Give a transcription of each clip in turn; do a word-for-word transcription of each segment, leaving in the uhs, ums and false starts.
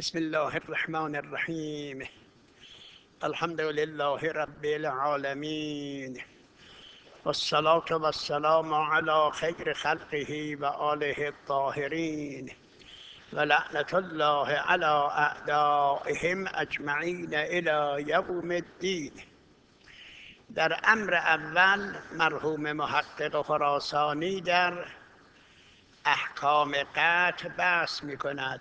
بسم الله الرحمن الرحیم. الحمد لله رب العالمین والصلاة والسلام على خیر خلقه و آله الطاهرین و لعنت الله على اعدائهم اجمعین الی یوم الدین. در امر اول مرحوم محقق خراسانی در احکام قطع بحث می کند.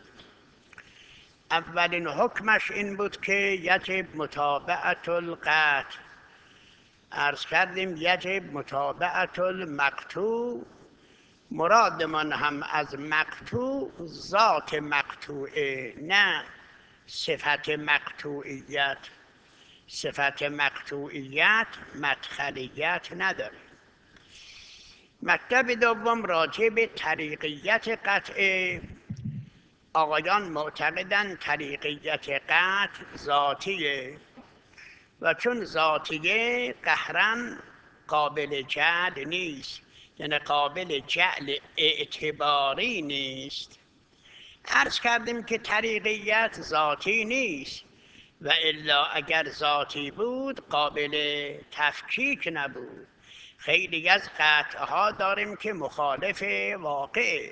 اولین حکمش این بود که یجب متابعت القطع. عرض کردیم یجب متابعت المقطوع. مرادمان هم از مقطوع ذات مقطوعه، نه صفت مقطوعیت. صفت مقطوعیت مدخلیت نداره. مطلب دوم راجع به طریقیت قطع. آقایان معتقدند طریقیت قطع ذاتیه و چون ذاتیه قهراً قابل جعل نیست، یعنی قابل جعل اعتباری نیست. عرض کردیم که طریقیت ذاتی نیست و الا اگر ذاتی بود قابل تفکیک نبود. خیلی از قطعها داریم که مخالف واقع.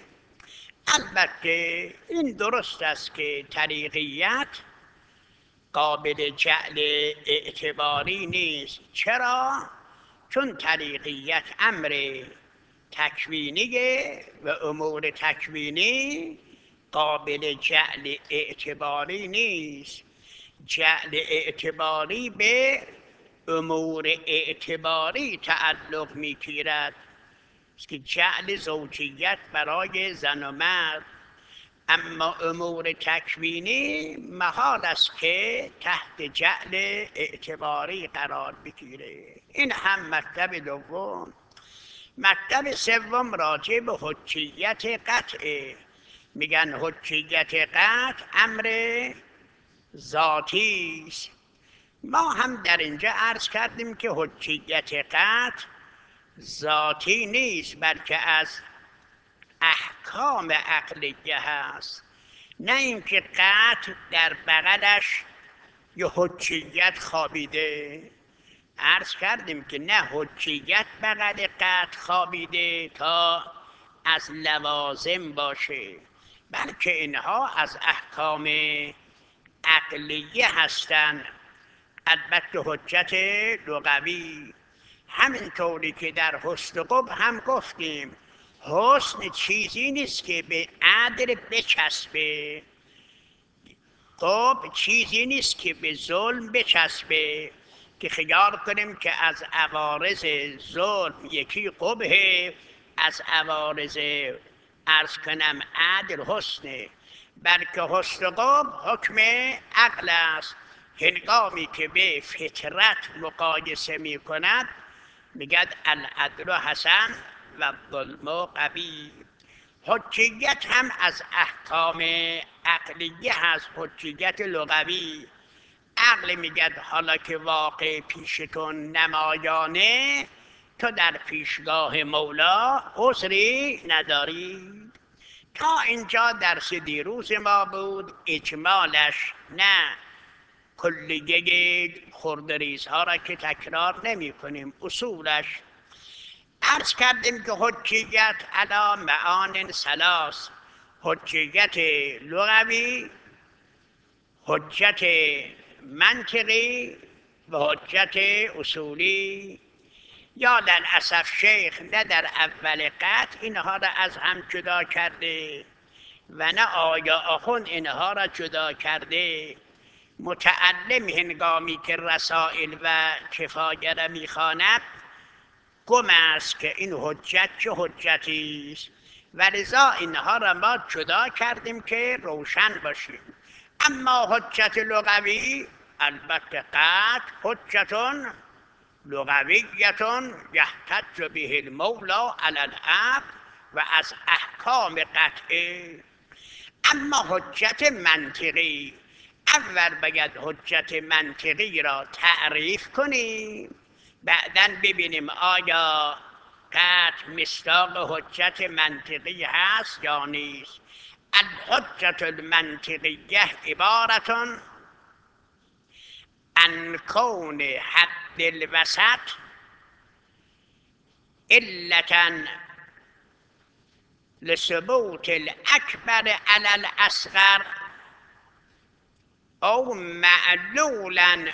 البته این درست است که طریقیت قابل جعل اعتباری نیست. چرا؟ چون طریقیت امر تکوینیه و امور تکوینی قابل جعل اعتباری نیست. جعل اعتباری به امور اعتباری تعلق می‌گیرد که جعل زوجیت برای زن و مرد، اما امور تکوینی محال است که تحت جعل اعتباری قرار بگیره. این هم مطلب دوم. مطلب سوم راجع به حجیت قطع. میگن حجیت قطع امر ذاتی است. ما هم در اینجا عرض کردیم که حجیت قطع ذاتی نیست، بلکه از احکام عقلیه هست. نه اینکه قطع در بغلش یه حجیت خوابیده. عرض کردیم که نه حجیت بغل قطع خوابیده تا از لوازم باشه، بلکه اینها از احکام عقلیه هستند. البته حجت لغوی، همینطوری که در حسن و قبح هم گفتیم حسن چیزی نیست که به عدل بچسبه، قبح چیزی نیست که به ظلم بچسبه که خیال کنیم که از عوارض ظلم یکی قبحه، از عوارض عرض کنم عدل حسنه. بلکه حسن و قبح حکم عقل است. هنگامی که به فطرت مقایسه می کند میگد العدل حسن و الظلم قبیح. حجیت هم از احکام عقلیه هست، حجیت لغوی. عقل میگد حالا که واقع پیشتون نمایانه، تو در پیشگاه مولا عذری نداری. تا اینجا درس دیروز ما بود. اجمالش نه کلیه خردریزها را که تکرار نمی کنیم، اصولش عرض کردیم که حجیت علی معان ثلاث: حجیت لغوی، حجت منطقی و حجت اصولی. یا للاسف شیخ نه در اول قطع اینها را از هم جدا کرده و نه آیا آخوند اینها را جدا کرده. متعلم هنگامی که رسائل و کفایه را میخواند گم است که این حجت چه حجتی است، و لذا اینها را ما جدا کردیم که روشن باشیم. اما حجت لغوی البته قطع حجتون لغویتون یحتج به المولا علی العبد و از احکام قطعه. اما حجت منطقی، اول باید حجت منطقی را تعریف کنیم، بعداً ببینیم آیا قطع مصداق حجت منطقی هست یا نیست. الحجة المنطقیه عبارة عن كون حد الوسط علة لثبوت الأكبر على الأصغر أو معلولا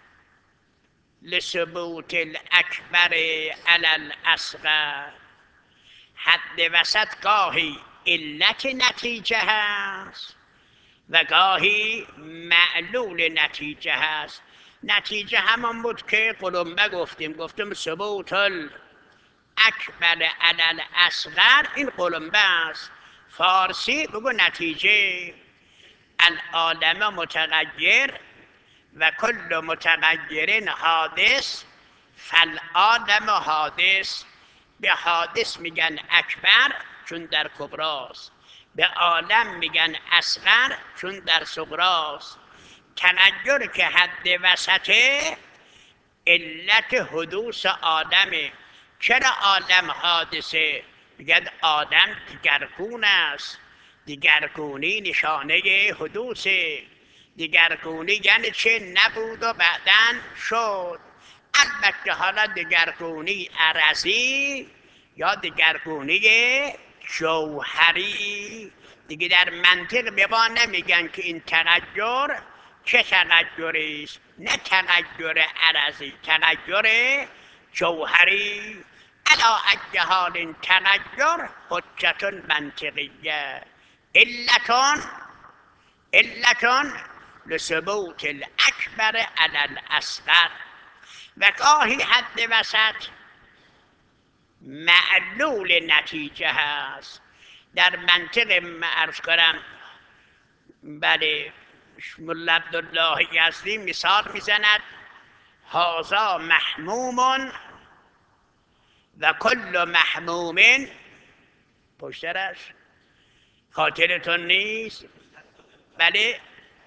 لثبوت الأكبر على الأصغر. حد وسط گاهی علت نتیجه هست و گاهی معلول نتیجه هست. نتیجه همان بود که قلمبه گفتیم گفتیم ثبوت الاکبر علی الاصغر، این قلمبه است. فارسی بگو نتیجه. العالم متغیر و کل متغیر حادث فالعالم حادث. به حادث میگن اکبر چون در کبراست، به عالم میگن اصغر چون در صغراست. تغیر که حد وسطه علت حدوث آدمه. چرا آدم حادثه؟ میگن آدم دیگرگون است. دیگرگونی نشانه حدوثه. دیگرگونی یعنی چه؟ نبود و بعدن شد. البته حالا دیگرگونی عرضی یا دیگرگونی جوهری دیگه در منطق به ما نمیگن که این تغییر چه تغییری است. نه تغییر عرضی، تغییر جوهری. علی ای حال این تغییر حجت منطقیه علتون علتون لثبوت الاکبر علی الاصغر. و گاهی حد وسط معلول نتیجه هست. در منطق عرض کنم بله ملا عبدالله یزدی مثال میزند هذا محموم و کل محموم پشترش خاطرتون نیست؟ بله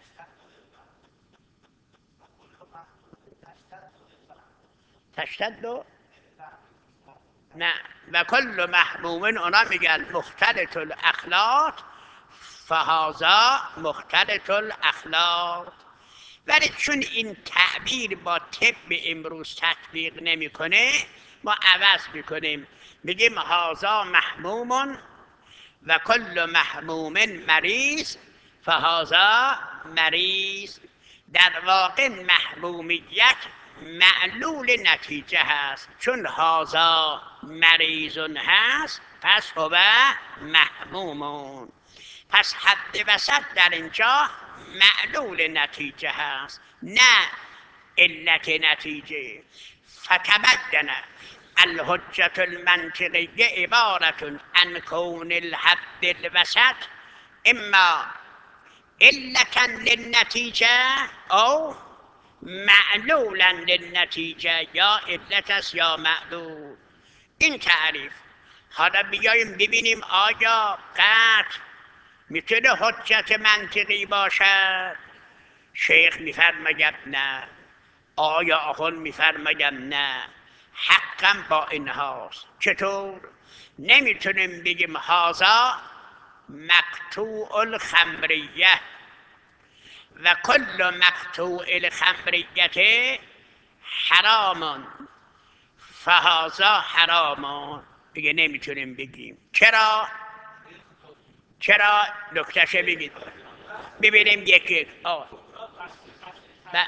تشتد نه و کل محموم اونا میگن مختلط الاخلاق فهذا مختلط الاخلاق. ولی چون این تعبیر با طب امروز تطبیق نمیکنه ما عوض میکنیم، میگیم هذا محموم و کل محموم مریض فهذا مریض. در واقع محمومیت معلول نتیجه هست. چون هذا مریضون هست پس هو محمومون. پس حد وسط در اینجا معلول نتیجه هست نه علت نتیجه. فتبدن الحجة المنطقية عبارة عن كون الحد الوسط اما علة للنتیجه او معلولا للنتیجه، یا علت است یا معلول. این تعریف. حالا بیاییم ببینیم آیا قطع میتونه حجت منطقی باشد؟ شیخ میفرماید نه. آیا آخون میفرماید نه. حقا با این هاست. چطور؟ نمیتونیم بگیم هذا مقطوع الخمریه و کل مقطوع الخمریه حرام فهذا حرام. دیگه نمیتونیم بگیم. چرا؟ چرا؟ نکتهش بگید ببینیم یک یک. آه ب...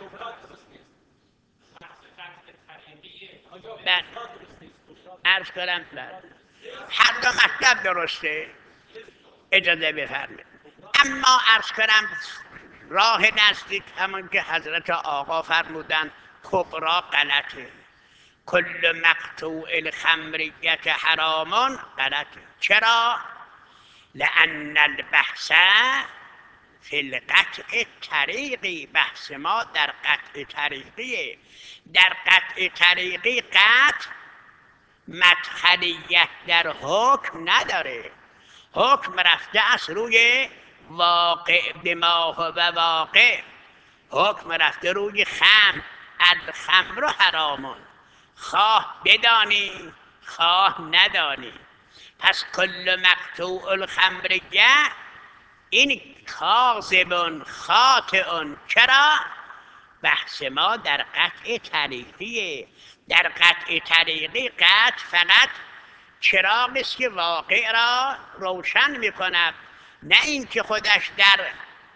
ب... عرض کنم هر دو مطلب درسته، اجازه بفرمایید. اما عرض کنم راه نزدیک همون که حضرت آقا فرمودن کبرا غلطه. کل مقطوع الخمریت حرامون غلطه. چرا؟ لأن البحث فی القطع طریقی. بحث ما در قطع طریقیه. در قطع طریقی قطع مدخلیت در حکم نداره. حکم رفته از روی واقع بما هو واقع. حکم رفته روی خمر. الخمر حرامون، خواه بدانی خواه ندانی. پس کل مقطوع الخمریه این کاذبون خاطئون. چرا؟ بحث ما در قطع طریقیه. در قطع طریقی قطع فقط چراغی است که واقع را روشن میکند، نه اینکه خودش در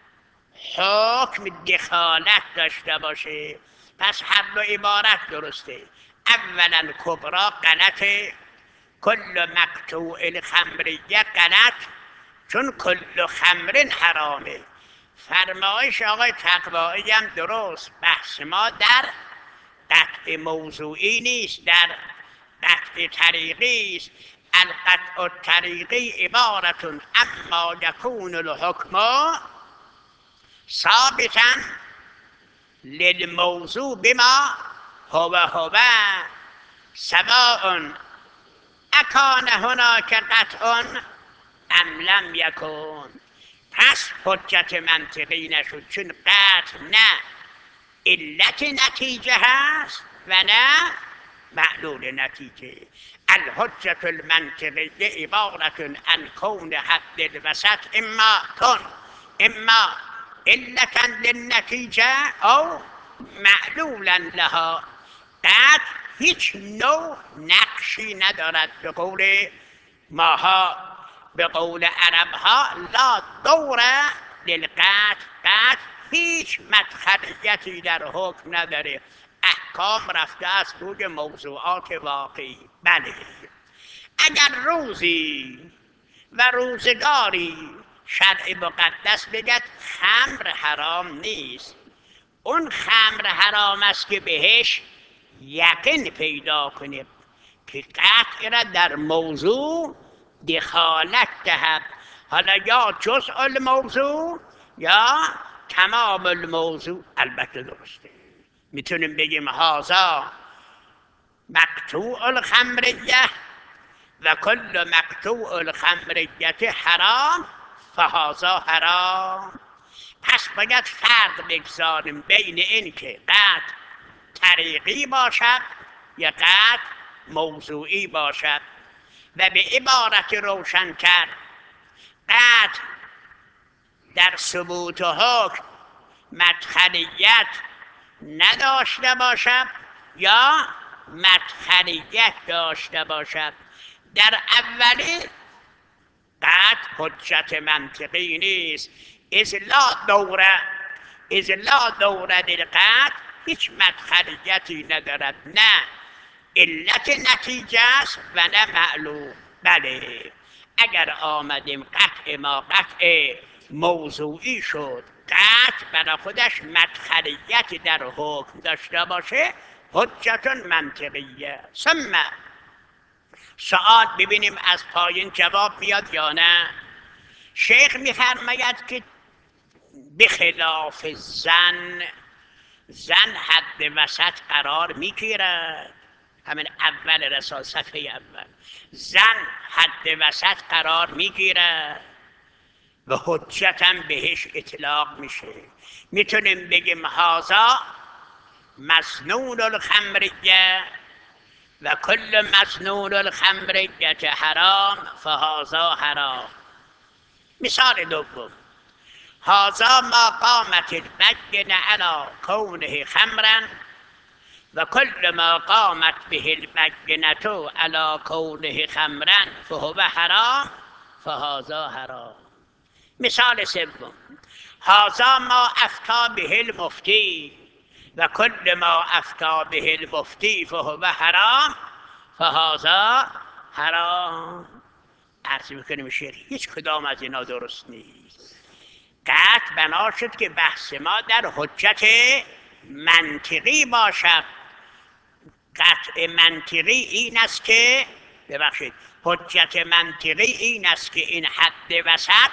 حکم دخالت داشته باشه. پس هر دو عبارت درسته. اولا کبرا غلطه، کل مقطوع الخمریه غلط، چون کل خمر حرامه. فرمایش آقای تقوایی هم درست. بحث ما در قطع موضوعی نیست، در قطع طریقی است. القطع الطریقی عبارت اما یکون الحکم ثابتا للموضوع بما هو هو سواء اکان هناک قطع ام لم یکن. پس حجت منطقی نشد، چون قطع نه علت نتیجه هست و نه معلول نتیجه. الحجت المنطقیه عبارت عن کون حد الوسط اما کن اما علتا للنتیجه او معلولا لها. قطع هیچ نوع نقشی ندارد. به قول ماها، به قول عربها، لا دور للقطع. قطع هیچ مدخلیتی در حکم نداره. احکام رفته است روی موضوعات واقعی. بله، اگر روزی و روزگاری شرع مقدس بگد خمر حرام نیست، اون خمر حرام است که بهش یقین پیدا کنه که قطع را در موضوع دخالت دهد، حالا یا جزء الموضوع یا تمام الموضوع. البته درسته، میتونیم بگیم هذا مقطوع الخمریه و کل مقطوع الخمریه حرام فهذا حرام. پس باید فرق بگذاریم بین این که قطع طریقی باشد یا قطع موضوعی باشد. و به عبارت روشن‌تر، قطع در ثبوت حکم مدخلیت نداشته باشد یا مدخلیت داشته باشد. در اولی قطع حجت منطقی نیست، اذ لا دوره اذ لا دوره للقطع، هیچ مدخلیتی ندارد، نه علت نتیجه است و نه معلوم. بله، اگر آمدیم قطع ما قطع موضوعی شد، قطع برای خودش مدخلیتی در حکم داشته باشه، حجت منطقیه. ثم سوال ببینیم از پایین جواب میاد یا نه. شیخ میفرماید که بخلاف زن، زن حد وسط قرار میگیرد. همین اول رسال صفحه اول، زن حد وسط قرار میگیرد و حجت هم بهش اطلاق میشه. میتونیم بگیم هذا مسنون الخمریه و کل مسنون الخمریه حرام فهذا حرام. مثال دوم، هذا ما قامت البینه علی کونه خمرا و کل ما قامت به البینه علی کونه خمرا فهو حرام فهذا حرام. مثال سوم، هذا ما افتى به المفتی و کل ما افتى به المفتی فهو حرام فهذا حرام. عرض میکنیم شیخ هیچ کدام از اینا درست نیست. قطع بنا شد که بحث ما در حجت منطقی باشد. قطع منطقی این است که ببخشید حجت منطقی این است که این حد وسط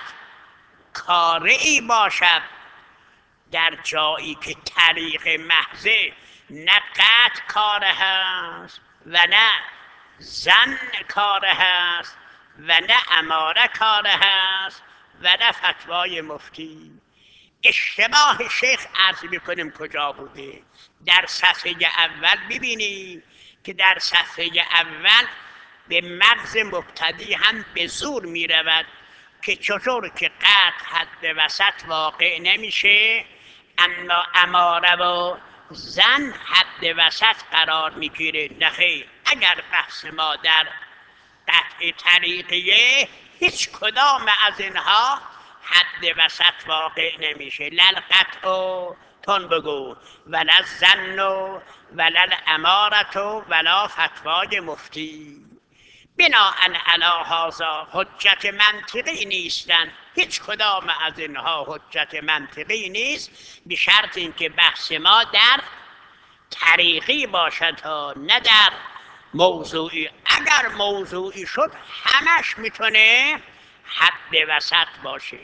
کارعی باشد در جایی که طریق محضه نه قطع کاره هست و نه زن کاره هست و نه اماره کاره هست و نه فتوای مفتی. اشتباه شیخ عرض میکنیم کجا بوده؟ در صفحه اول ببینید که در صفحه اول به مغز مبتدی هم به زور میرود که چطور که قطع حد وسط واقع نمیشه اما اماره و زن حد وسط قرار میگیره. نخیر، اگر بحث ما در قطع طریقیه هیچ کدام از اینها حد وسط واقع نمیشه. لل قطع و تون بگو ولا زن و ولا الامارت و ولا فتوای مفتی. بناءً علی هذا حجت منطقی نیستن، هیچ کدام از اینها حجت منطقی نیست، به شرط اینکه بحث ما در طریقی باشد ها، نه در موضوعی. اگر موضوعی شد همش میتونه حد وسط باشه.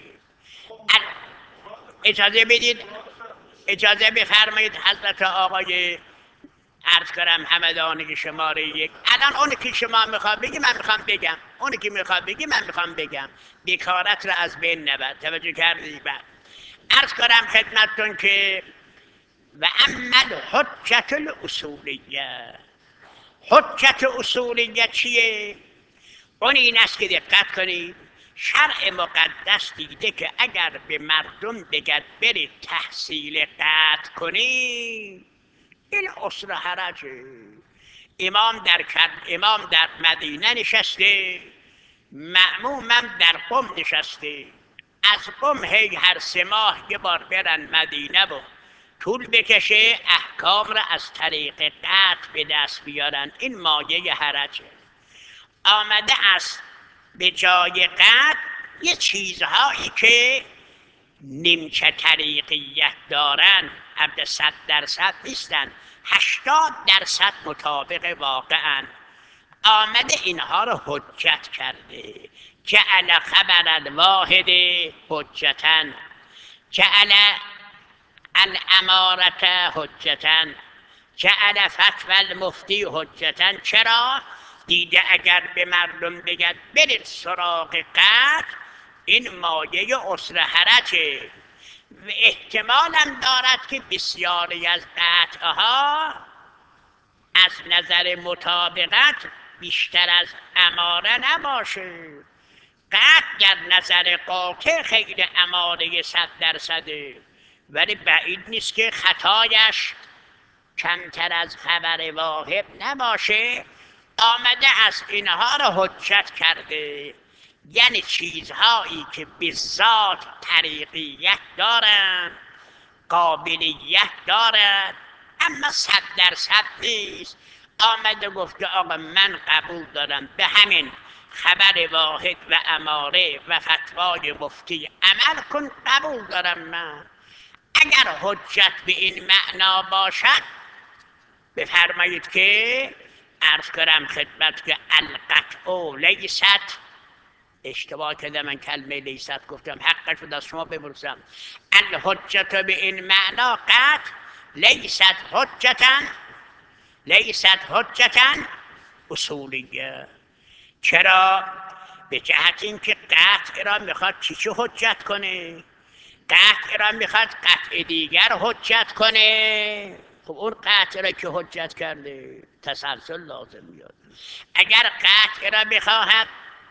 اجازه بدید، اجازه بفرمایید حضرت آقای عرض کنم همدانی شماره یک، الان اونی که شما میخواد بگی من میخوام بگم، اونی که میخواد بگی من میخوام بگم، بیکارت رو از بین نبر. توجه کردی؟ بعد عرض کنم خدمتتون که و اما الحجت الاصولیه. حجت اصولیه چیه؟ اون این است که دقت کنید، شرع مقدس دیده که اگر به مردم بگد برید تحصیل قطع کنید این عسر حرجه. امام در امام در مدینه نشسته، مأمومم در قم نشسته. از قم هی هر سه ماه یه بار برن مدینه و طول بکشه احکام را از طریق قطع به دست بیارن. این مایه حرجه. آمده است به جای قطع یه چیزهایی که نیمچه طریقیت دارن، البته صد درصد نیستن، هشتاد درصد مطابق واقعا. آمده اینها رو حجت کرده. جعل خبر الواحد حجتا، جعل الامارت حجتا، جعل فتوى المفتی حجتا. چرا؟ دیده اگر به مردم بگد برید سراغ قطع این مایه عسر حرجه و احتمالم دارد که بسیاری از قطعها از نظر مطابقت بیشتر از اماره نباشه. قطع در نظر قاطع خیلی اماره صد درصده، ولی بعید نیست که خطایش کمتر از خبر واحد نباشه. آمده از اینها را حجت کرده، یعنی چیزهایی که به ذات طریقیت دارند، قابلیت دارد، اما صد درصد نیست. آمده گفته آقا من قبول دارم به همین خبر واحد و اماره و فتوای مفتی عمل کن، قبول دارم من. اگر حجت به این معنا باشد بفرمایید که عرض کنم خدمت که القطع لیست، اشتباه کردم من کلمه لیست گفتم، حقش رو از شما بپرسم. الحجت به این معنا قطع لیست حجتا، لیست حجتا اصولیه. چرا؟ به جهت اینکه قطع را میخواد چی چی حجت کنه؟ قطع را میخواد قطع دیگر حجت کنه. خب اون قطع را که حجت کرده تسلسل لازم میاد. اگر قطع را بخواهد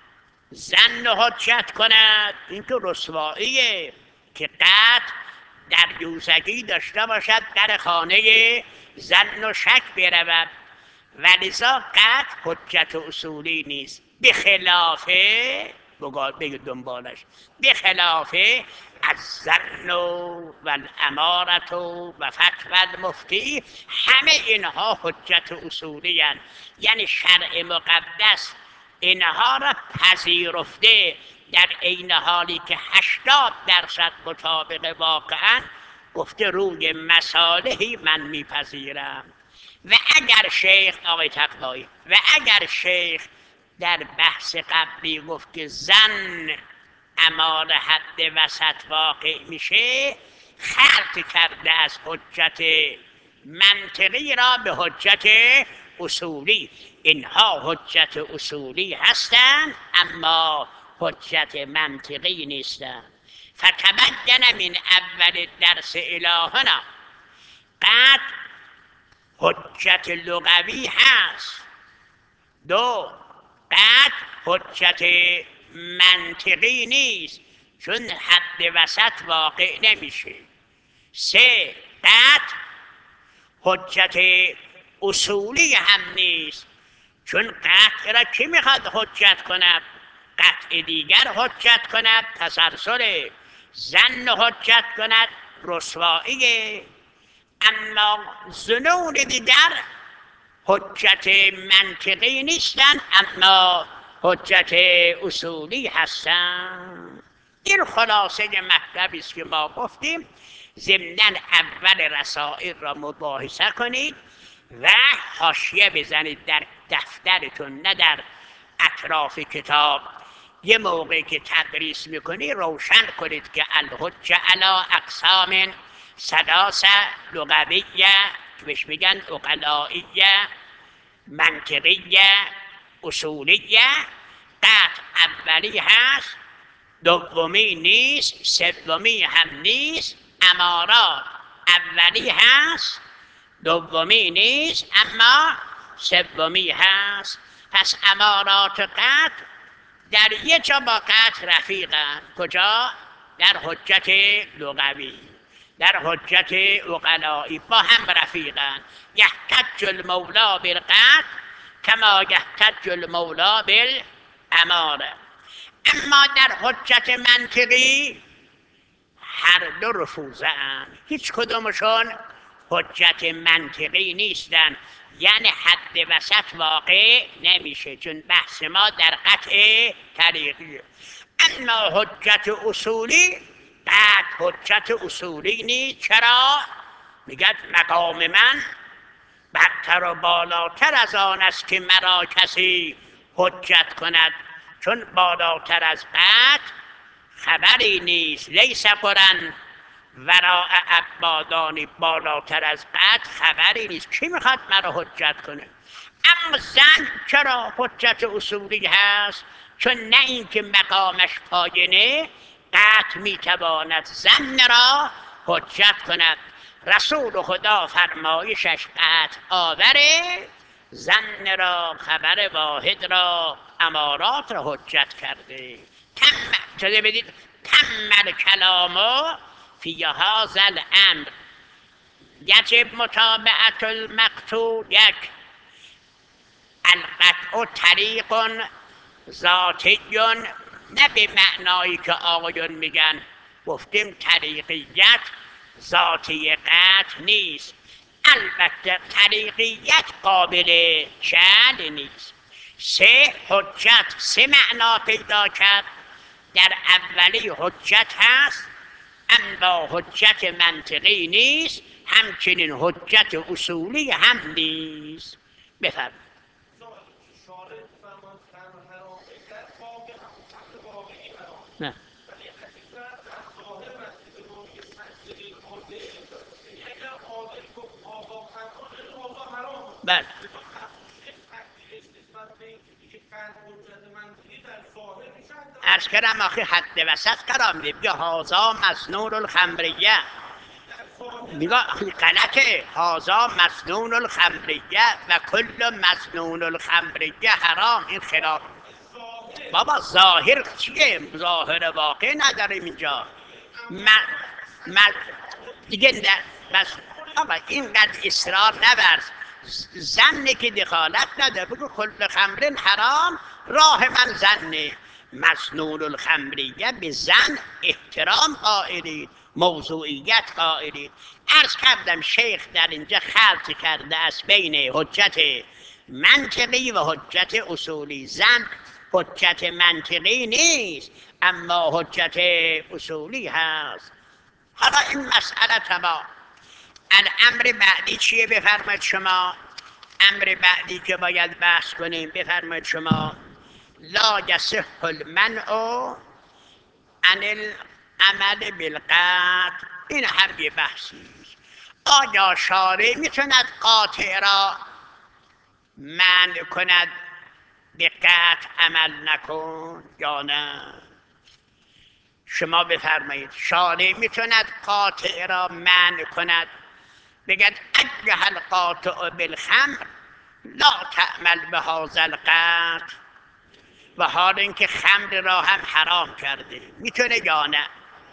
ظن حجت کند این که رسواییه که قطع در یوزگی داشته باشد در خانه ظن و شک برود، ولذا قطع حجت اصولی نیست. بخلافه بگید دنبالش، بخلافه الظن و الامارت و فتوى المفتی، همه اینها حجت اصولی هستند. یعنی شرع مقدس اینها را پذیرفته در عین حالی که هشتاد درصد مطابق واقعا گفته روی مصالحی من میپذیرم. و اگر شیخ آقای تقوایی و اگر شیخ در بحث قبلی گفت که زن اماره حد وسط واقع میشه، خلط کرده از حجت منطقی را به حجت اصولی. اینها حجت اصولی هستند اما حجت منطقی نیستند. فتبین من اول درس الهنا قد حجت لغوی هست، دو قد حجت منطقی نیست چون حد وسط واقع نمیشه. سه، قطع حجت اصولی هم نیست چون قطع را کی میخواد حجت کند؟ قطع دیگر حجت کند تسلسل، ظن حجت کند رسواییه. اما ظنون دیگر حجت منطقی نیستن اما حجت اصولی هستن. این خلاصه مطلبی است که ما گفتیم. ضمناً اول رسائل را مباحثه کنید و حاشیه بزنید در دفترتون، نه در اطراف کتاب. یه موقعی که تدریس میکنی روشن کنید که الحجه علی اقسام ثلاثه، لغویه که بهش میگن عقلائیه، منطقیه، اصولیه. قطع اولی هست، دومی نیست، سومی هم نیست. امارات اولی هست، دومی نیست، اما سومی هست. پس امارات قطع در یک جا با قطع رفیقند. کجا؟ در حجت لغوی، در حجت عقلایی با هم رفیقند. یحتج المولا بالقطع کما یحتج المولا بالاماره. اما در حجت منطقی هر دو رفوزه اند، هیچ کدومشون حجت منطقی نیستن، یعنی حد وسط واقع نمیشه چون بحث ما در قطع طریقیه. اما حجت اصولی قطع حجت اصولی نیست. چرا؟ میگه مقام من برتر و بالاتر از آن است که مرا کسی حجت کند، چون بالاتر از قطع خبری نیست. لیس قرن وراء عبادانی، بالاتر از قطع خبری نیست. کی میخواد مرا حجت کنه؟ اما زن چرا حجت اصولی هست؟ چون نه اینکه مقامش پایینه، قطع میتواند زن را حجت کند. رسول خدا فرمایشش قطع آوره، زن را خبر واحد را امارات را حجت کرده. تم اجازه بدید تم کلامو فی هذا الامر یجب متابعت المقطوع. یک، القطع طریق ذاتی، نه به معنایی که آقایون میگن. گفتیم طریقیت ذاتی قطع نیست. البته طریقیت قابل جعل نیست. سه، حجت سه معنا پیدا کرد. در اولی حجت هست اما حجت منطقی نیست، همچنین حجت اصولی هم نیست. بفرمایید. نه بله، عرض کردم آخه حد وسط قرار میده. بیا هازا مسنون الخمریه، میگه غلطه. هازا مسنون الخمریه و کل مسنون الخمریه حرام. این خلاف بابا ظاهر چیه؟ ظاهر واقع نداریم اینجا. من من دیگه نه بس آقا اینقدر اصرار نورز. زنه که دخالت نداره، بگو کل خمرین حرام. راه من زنه. مسنون الخمریه به زن احترام قائلید، موضوعیت قائلید. عرض کردم شیخ در اینجا خلط کرده است بین حجت منطقی و حجت اصولی. زن حجت منطقی نیست اما حجت اصولی هست. حالا این مسئله تمام. الامر بعدی چیه؟ بفرمایید شما. امر بعدی که باید بحث کنیم بفرمایید شما. لا یصح المنع عن العمل بالقطع. این هم یه بحثی است. آیا شارع میتوند قاطع را منع کند به قطع عمل نکن یا نه؟ شما بفرمایید شارع میتوند قاطع را منع کند بگد ایها القاطع بالخمر لا تعمل بهذا القطع و حال اینکه خمر را هم حرام کرده، میتونه یا نه؟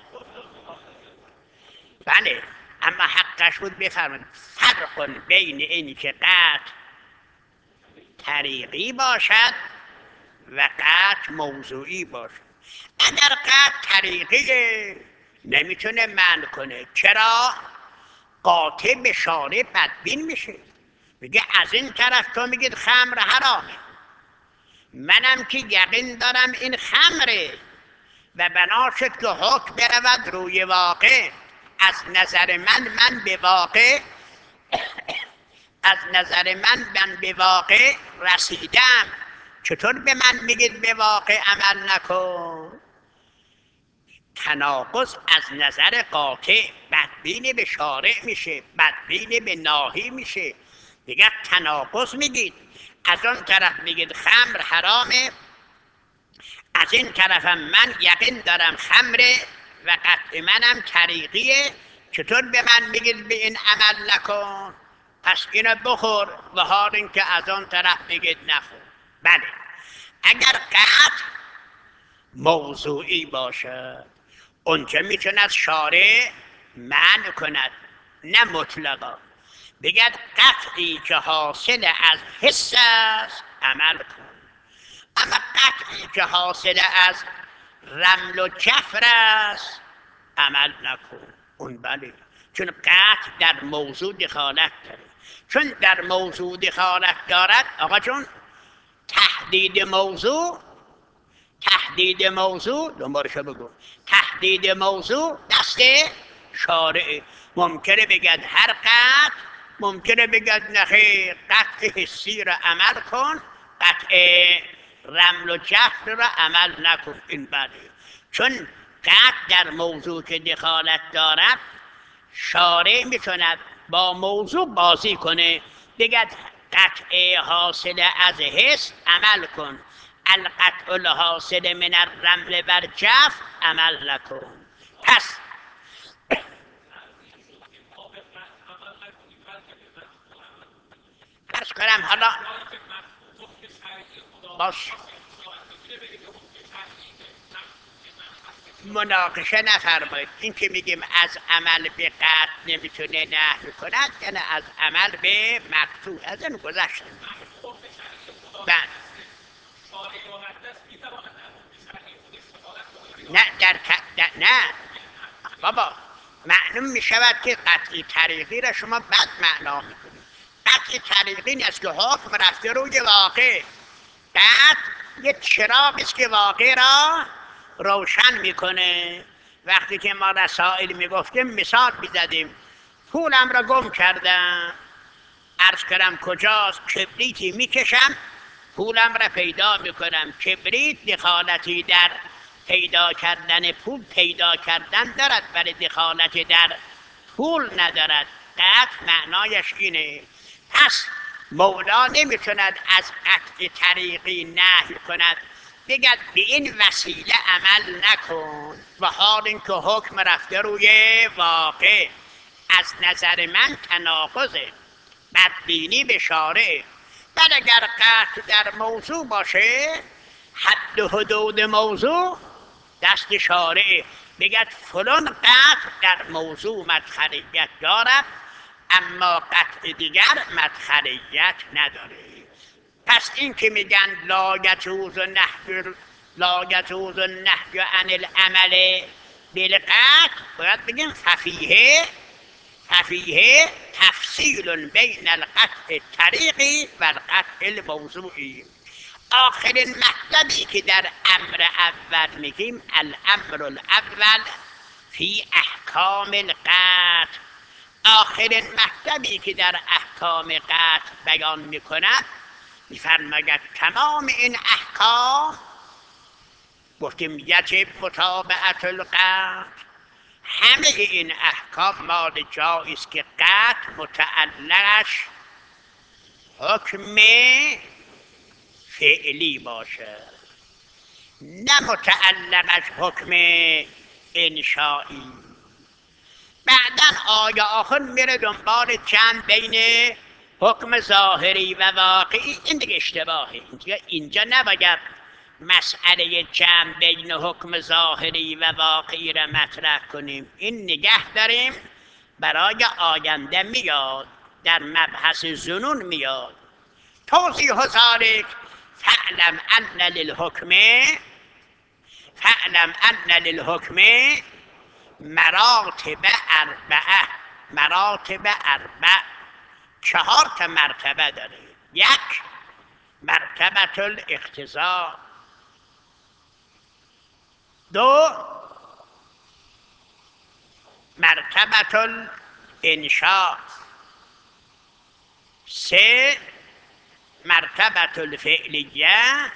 بله، اما حقش بود بفرمایید فرق بین این که قطع طریقی باشد و قطع موضوعی باشد. اگر قطع طریقی نمیتونه منع کنه. چرا؟ قاطع به شارع بدبین میشه، میگه از این طرف تو میگید خمر حرامه، منم که یقین دارم این خمره و بنا شد که حکم برود روی واقع. از نظر من من به واقع از نظر من من به واقع رسیدم، چطور به من میگید به واقع عمل نکن؟ تناقض از نظر قاطع بدبین به شارع میشه، بدبین به ناهی میشه. دیگه تناقض میگید، از اون طرف میگید خمر حرامه، از این طرفم من یقین دارم خمره و قطع منم طریقیه، چطور به من میگید به این عمل نکن؟ پس اینو بخور و حال اینکه از اون طرف میگید نخور. بله، اگر قطع موضوعی باشد اونجا میتوند شارع منع کند، نه مطلقا بگد قطعی که حاصل از حس است عمل کن، اما قطعی که حاصل از رمل و جفر است عمل نکن. اون بله، چون قطع در موضوع دخالت داره. چون در موضوع دخالت دارد آقا جون، تحدید موضوع تحدید موضوع دنبالشو بگو تحدید موضوع دست شارع. ممکنه بگد هر قطع، ممکنه بگد نخیر قطع حسی را عمل کن، قطع رمل و جفر را عمل نکن. این بله، چون قطع در موضوع که دخالت دارد شارع میتوند با موضوع بازی کنه، بگد قطع حاصل از حس عمل کن، القطع الحاصل من الرمل بر جف عمل نکن. پس فرض کنم حالا باش مناقشه نفرمایید. این که میگیم از عمل به قطع نمیتونه نهی کند، یعنی از عمل به مقطوع از این گذشتیم. بله، نه در, در نه بابا، معلوم میشود که قطعی طریقی را شما بد معنا میکنید. قطعی طریقی نیست که حکم رفته روی واقع. قطع یه چراغی است که واقع را روشن میکنه. وقتی که ما رسائل میگفتیم مثال میزدیم، پولم را گم کردم، عرض کردم کجاست، کبریتی میکشم پولم را پیدا میکنم. کبریت دخالتی در پیدا کردن پول پیدا کردن دارد ولی دخالتی در پول ندارد. قطع معنایش اینه. پس مولا نمیتوند از قطع طریقی نهی کند، بگد به این وسیله عمل نکن و حال اینکه حکم رفته روی واقع. از نظر من تناقضه، بدبینی به شارع. بل اگر قطع در موضوع باشه، حد و حدود موضوع دست شارع، بگد فلان قطع در موضوع مدخلیت دارد اما قطع دیگر مدخلیت نداره. پس این که میگن لا یجوز النهی لا یجوز النهی عن العمل بالقطع، باید بگیم ففیه ففیه تفصیل بین القطع الطریقی و القطع الموضوعی. آخرین مطلبی که در امر اول میگیم الامر الاول فی احکام القطع، آخرین مطلبی که در احکام قطع بیان میکند میفرماید تمام این احکام گفتیم یجب متابعت القطع، همه این احکام مال جایی است که قطع متعلقش حکم فعلی باشه، نه متعلقش حکم انشائی. بعدا آیه آخر میره دنبال جمع بین حکم ظاهری و واقعی. این دیگه اشتباهه. اینجا, اینجا نباید مسئله جمع بین حکم ظاهری و واقعی را مطرح کنیم. این نگه داریم برای آینده میاد، در مبحث ظنون میاد. توضیح ذلک فعلم ان للحکم فعلم ان للحکم مراتب اربعه. مراتب اربع، چهار تا مرتبه داره. یک، مرتبه الاقتضا. دو، مرتبه الانشاء. سه، مرتبه الفعلیه.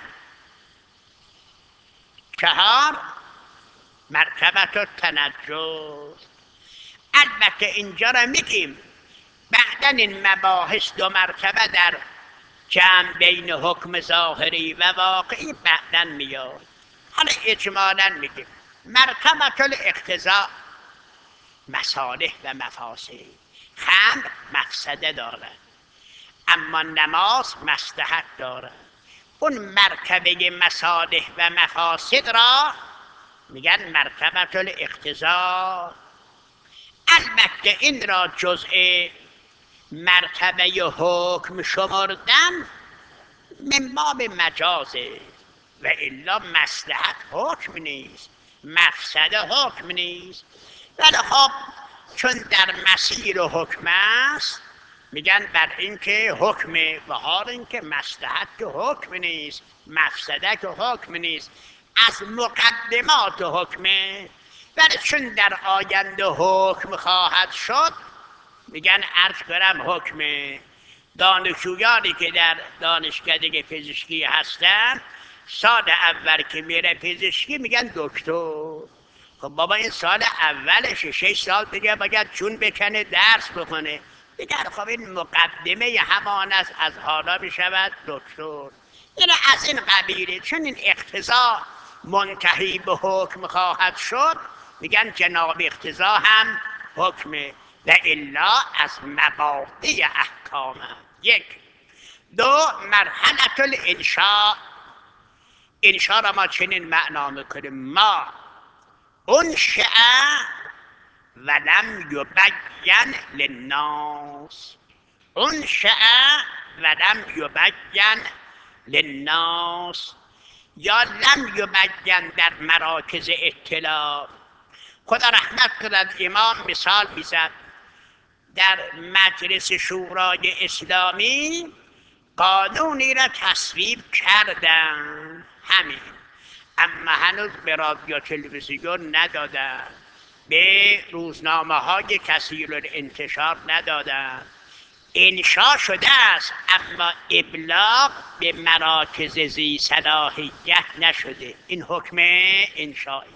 چهار، مرتبه التنجز. البته اینجا را میگیم بعداً این مباحث دو مرتبه در جمع بین حکم ظاهری و واقعی بعداً میاد. حالا اجمالاً میگیم مرتبه الاقتضا، مصالح و مفاسد. خمر مفسده دارد اما نماز مصلحت دارد. اون مرتبه مصالح و مفاسد را میگن مرتبه الاقتضا. البته این را جزء مرتبه حکم شمردن من باب مجازه، و الا مصلحت حکم نیست، مفسده حکم نیست. ولی خب چون در مسیر حکم است میگن بر اینکه حکم، و حال اینکه مصلحت که حکم نیست، مفسده که حکم نیست، از مقدمات حکمه. ولی چون در آینده حکم خواهد شد میگن عرض کنم حکم. دانشجویانی که در دانشکده پزشکی هستن سال اول که میره پزشکی میگن دکتر. خب بابا این سال اولش، شش سال دیگه باید جون بکنه درس بکنه. دیگر خب این مقدمه همان است، از حالا بشود دکتر. یعنی از این قبیله. چون این اقتضا منتهی به حکم خواهد شد میگن جناب اقتضا هم حکمه، و الا از مبادی احکام. یک. دو، مرحلت الانشاء. انشاء را ما چنین معنا میکنیم: ما انشأ ولم یبین للناس. انشأ ولم یبین للناس، یا لم یبین در مراکز اطلاع. خدا رحمت کند امام مثال میزد در مجلس شورای اسلامی قانونی را تصویب کردن همین، اما هنوز به رادیو تلویزیون ندادن، به روزنامه های کثیر الانتشار ندادن. انشا شده است اما ابلاغ به مراکز ذی صلاحیت نشده. این حکم انشایی.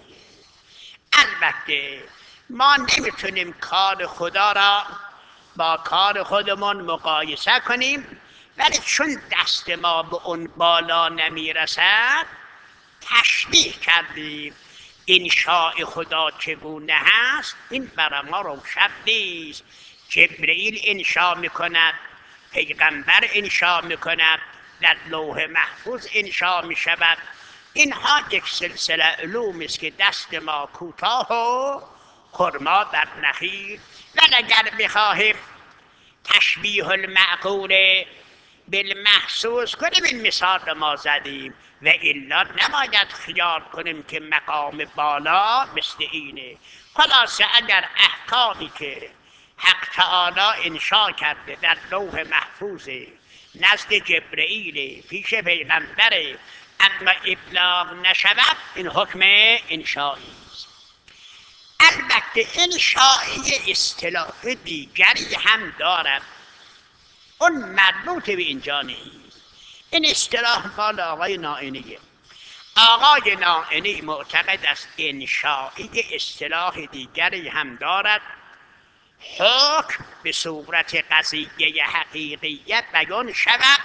البته ما نمیتونیم کار خدا را با کار خودمون مقایسه کنیم، ولی چون دست ما به اون بالا نمیرسد تشبیه کردیم انشاء خدا چگونه هست. این برای ما روشن نیست. جبرئیل انشاء میکند، پیغمبر انشاء میکند، در لوح محفوظ انشاء میشود. اینها یک سلسله علوم است که دست ما کوتاه و خرما در نخیل. ولی اگر بخواهیم تشبیه المعقول بالمحسوس کنیم، این مثال را ما زدیم، و الا نباید خیال کنیم که مقام بالا مثل اینه. خلاصه اگر احکامی که حق تعالی انشا کرده در لوح محفوظ نزد جبرئیل پیش پیغمبره اما ابلاغ نشود، این حکم انشایی است. البته انشایی اصطلاح دیگری هم دارد، اون مربوط به اینجا نیست. این اصطلاح مال آقای نائینیه. آقای نائینی معتقد است انشایی اصطلاح دیگری هم دارد. حکم به صورت قضیه حقیقیت بیان شود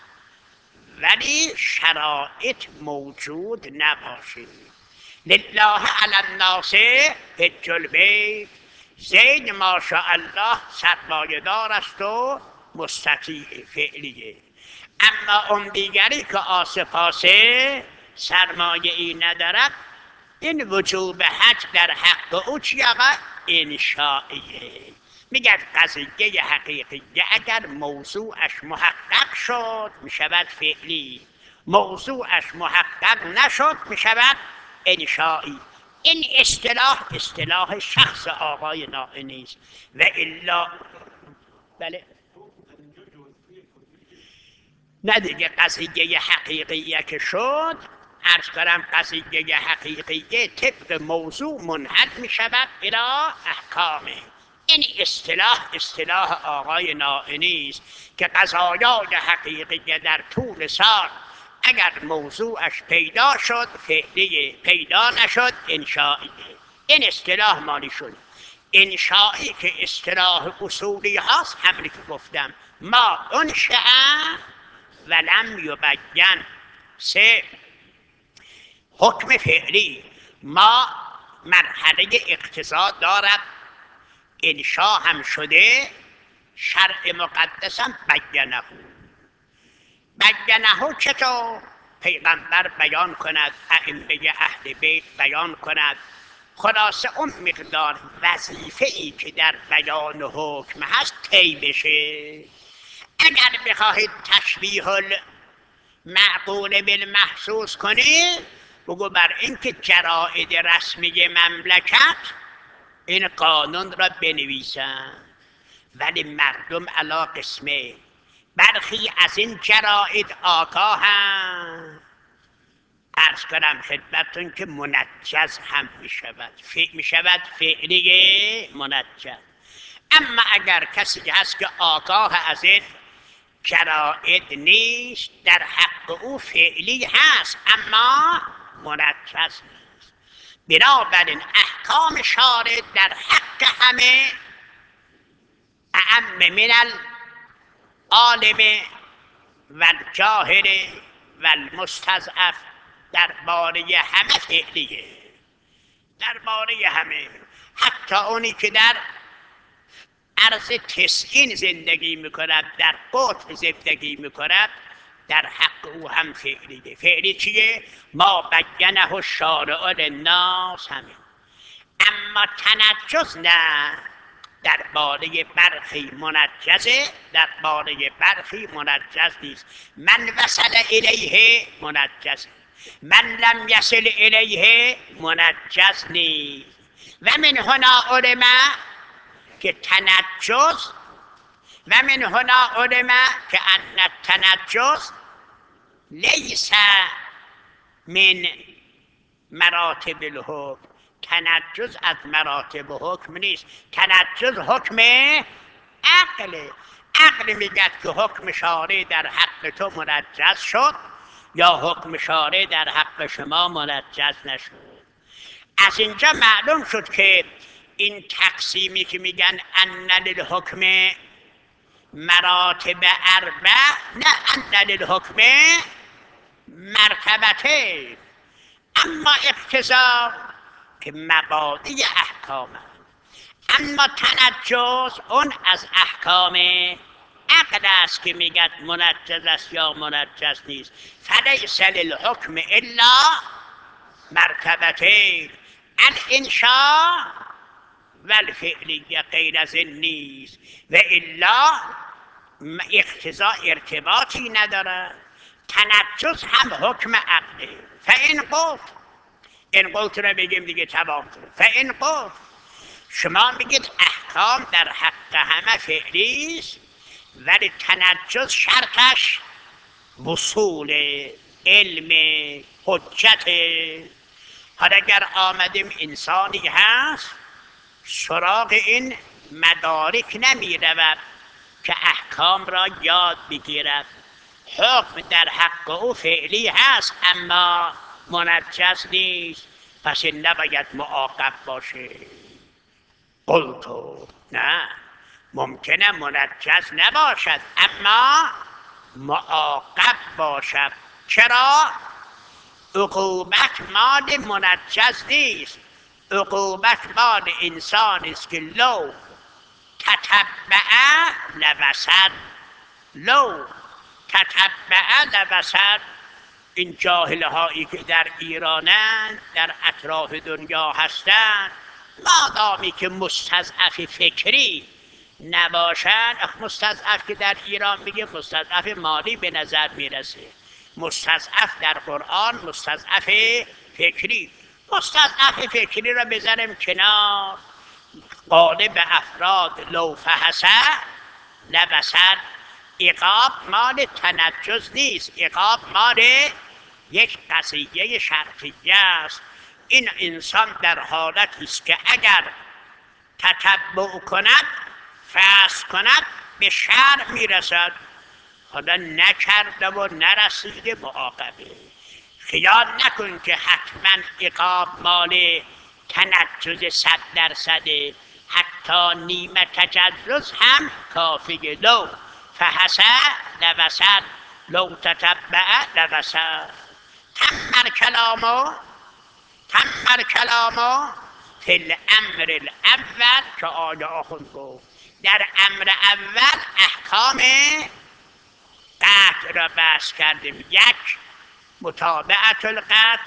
ولی شرایط موجود نباشه. لله علی الناس حج البیت. زید ماشاءالله سرمایه‌دار است و مستطیع فعلیه، اما اون دیگری که آسپاسه سرمایه ای ندارد، این وجوب حج در حق او چی آقا؟ انشائیه. میگه قضیه حقیقیه اگر موضوعش محقق شد میشود فعلی، موضوعش محقق نشد میشود انشائی. این اصطلاح اصطلاح شخص آقای نائینی است و الا بله نه دیگه قضیه حقیقیه که شد، عرض کنم قضیه حقیقیه طبق موضوع منحل می شود الى احکامه. این اصطلاح اصطلاح آقای نائینی است که قضایای حقیقیه در طول سال اگر موضوعش پیدا شد فعلی، پیدا نشد انشائیه. این اصطلاح مالی شد. انشائی که اصطلاح اصولی هاست همونی که گفتم، ما انشأ ولم یبین. سه، حکم فعلی ما مرحله اقتضا دارد، انشا هم شده، شرع مقدسم بینه. بینه چطور؟ پیغمبر بیان کند، ائمه اهل بیت بیان کند. خلاصه اون مقدار وظیفه ای که در بیان حکم هست طی بشه. اگر بخواهید تشبیه المعقول بالمحسوس کنید بگو بر اینکه جراید رسمی مملکت این قانون را بنویسن، ولی مردم علا قسمه، برخی از این جراید آگاهند. عرض کنم خدمتتون که منجز هم می شود، می شود فعلی منجز. اما اگر کسی هست که آگاه از این جراید نیست، در حق او فعلی هست اما منجز نیست. بنابراین احکام شارع در حق همه اعم من العالم و الجاهل و المستضعف، درباره همه فعلیه، درباره همه. حتی اونی که در عرض تسکین زندگی میکند، در قطب زندگی میکند، در حق او هم فعلیه. فعلی چیه؟ ما بینه الشارع للناس همین. اما تنجز نه، درباره برخی منجزه، درباره برخی منجز نیست. من وصل الیه منجز، من لم یصل الیه منجز نیست. و من هنا علم که تنجز و من هنا علم که ان التنجز لیس من مراتب الحکم. تنجز از مراتب حکم نیست، تنجز حکم عقل. عقل میگد که حکم شارع در حق تو منجز شد یا حکم شارع در حق شما منجز نشد. از اینجا معلوم شد که این تقسیمی که میگن ان للحکم مراتب اربع، نه ان للحکم مرتبته. اما اقتضا که مبادی احکام، اما تنجز اون از احکام عقل است که میگد منجز است یا منجز نیست. فلیس للحکم الا مرتبتین، الانشاء و الفعلیه، غیر از این نیست. و الا اقتضا ارتباطی نداره. تنجز هم حکم عقله. فان قلت، این قلت رو بگیم دیگه تمام شد. فان قلت، شما میگید احکام در حق همه فعلی است، ولی تنجز شرطش وصول علم حجت. حالا اگر آمدیم انسانی هست سراغ این مدارک نمی رود که احکام را یاد بگیرد، حکم در حق او فعلی هست اما منجز نیست، پس این نباید معاقب باشه. قلتو نه، ممکنه منجز نباشد اما معاقب باشد. چرا؟ عقوبت مال منجز نیست، عقوبت مال انسان است که لو تتبع لوسد، لو تتبع لوسد. این جاهل هایی که در ایرانند، در اطراف دنیا هستند، مادامی که مستضعف فکری نباشد. مستضعف که در ایران میگه مستضعف مالی به نظر میرسه، مستضعف در قرآن مستضعف فکری. مستضعف فکری را بذاریم کنار. غالب افراد لو فحص لبصر. عقاب مال تنجس نیست، عقاب مال یک قضیه شرعیه است. این انسان در حالتی است که اگر تتبع کند، فحص کند، به شرع میرسد. حالا نکرده و نرسیده معاقبه. خیال نکن که حتما عقاب مال تنجس صد درصده، حتی نیمه تجوز هم کافیه. لو فحص لبصر، لو تتبع لبصر. تم کلامو تم کلامو فی الامر الاول که آیه آخون گفت. در امر اول احکام قطع را بحث کردیم. یک، متابعت القطع.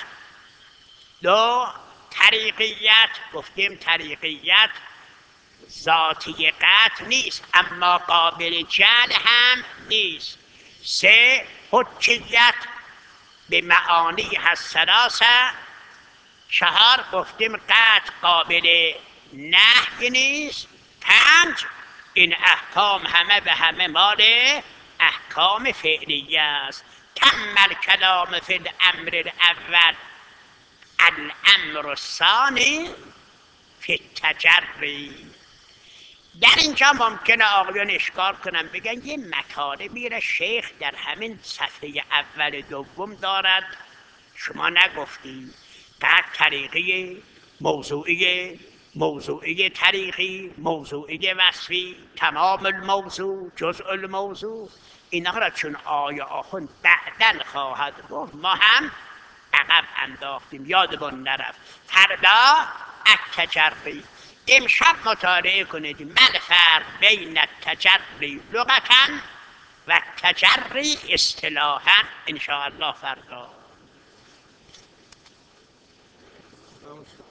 دو، طریقیت. گفتیم طریقیت ذاتی قطع نیست اما قابل جعل هم نیست. سه، حجیت به معانی هست ثلاثه. چهار، گفتیم قطع قابل نهی نیست. پنج، این احکام همه به همه مال احکام فعلیه است. تم الکلام فی الامر الاول، الامر الثانی فی التجری. در اینجا ممکنه آقایان اشکال کنن، بگن یه مطالبی را شیخ در همین صفحه اول دوم دارد شما نگفتیم. قطع طریقی، موضوعی، موضوعی طریقی، موضوعی وصفی، تمام الموضوع، جزء الموضوع. اینا را چون آیه آخون بعدن خواهد گفت ما هم عقب انداختیم، یادمون نرفت. فردا التجری. امشب مطالعه کنید من فرق بین التجری لغتا و التجری اصطلاحا ان شاء الله فردا.